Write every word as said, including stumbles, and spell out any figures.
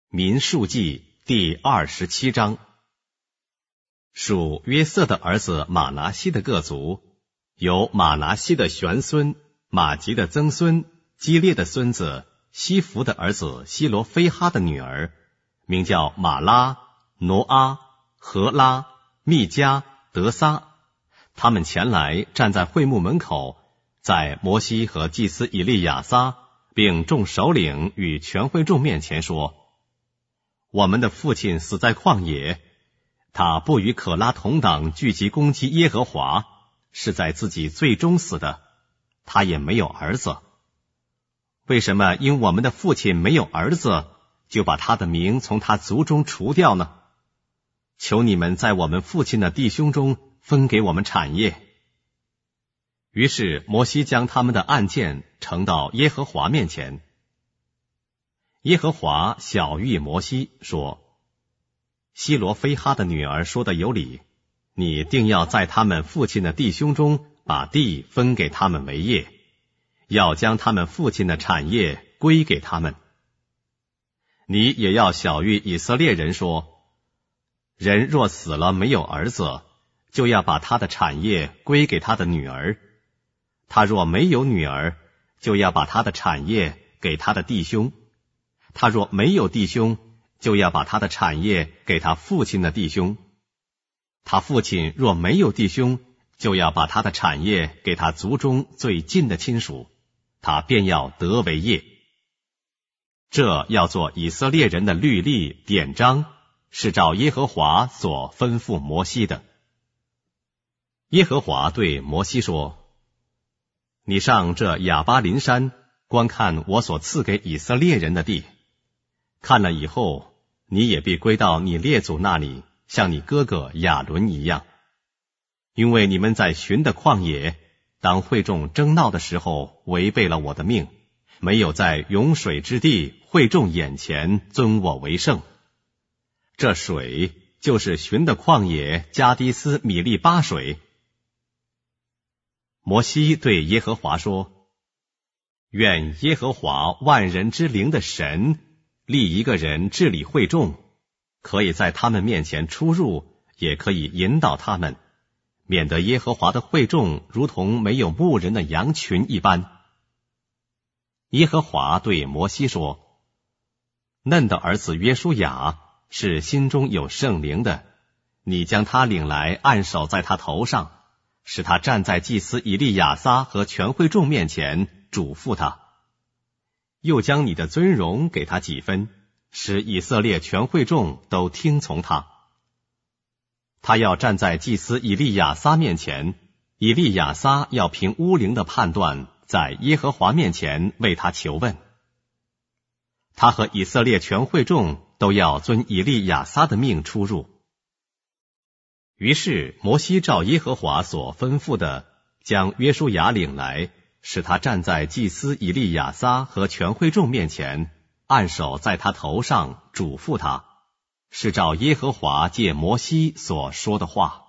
民数记第二十七章。属约瑟的儿子马拿西的各族，有马拿西的玄孙、马吉的曾孙、基列的孙子、西弗的儿子希罗非哈的女儿，名叫马拉、挪阿、荷拉、密加、德撒。他们前来站在会幕门口，在摩西和祭司以利亚撒并众首领与全会众面前说：我们的父亲死在旷野，他不与可拉同党聚集攻击耶和华，是在自己最终死的，他也没有儿子。为什么因我们的父亲没有儿子，就把他的名从他族中除掉呢？求你们在我们父亲的弟兄中分给我们产业。于是摩西将他们的案件呈到耶和华面前。耶和华晓谕摩西说：希罗非哈的女儿说的有理，你定要在他们父亲的弟兄中把地分给他们为业，要将他们父亲的产业归给他们。你也要晓谕以色列人说：人若死了没有儿子，就要把他的产业归给他的女儿；他若没有女儿，就要把他的产业给他的弟兄；他若没有弟兄，就要把他的产业给他父亲的弟兄；他父亲若没有弟兄，就要把他的产业给他族中最近的亲属，他便要得为业。这要做以色列人的律例典章，是照耶和华所吩咐摩西的。耶和华对摩西说：你上这亚巴琳山，观看我所赐给以色列人的地。看了以后，你也必归到你列祖那里，像你哥哥亚伦一样。因为你们在寻的旷野，当会众争闹的时候，违背了我的命，没有在涌水之地会众眼前尊我为圣。这水就是寻的旷野加低斯米利巴水。摩西对耶和华说：愿耶和华万人之灵的神立一个人治理会众，可以在他们面前出入，也可以引导他们，免得耶和华的会众如同没有牧人的羊群一般。耶和华对摩西说：嫩的儿子约书亚是心中有圣灵的，你将他领来，按手在他头上，使他站在祭司以利亚撒和全会众面前，嘱咐他。又将你的尊荣给他几分，使以色列全会众都听从他。他要站在祭司以利亚撒面前，以利亚撒要凭乌灵的判断，在耶和华面前为他求问。他和以色列全会众都要遵以利亚撒的命出入。于是摩西照耶和华所吩咐的，将约书亚领来，使他站在祭司以利亚撒和全会众面前，按手在他头上，嘱咐他，是照耶和华借摩西所说的话。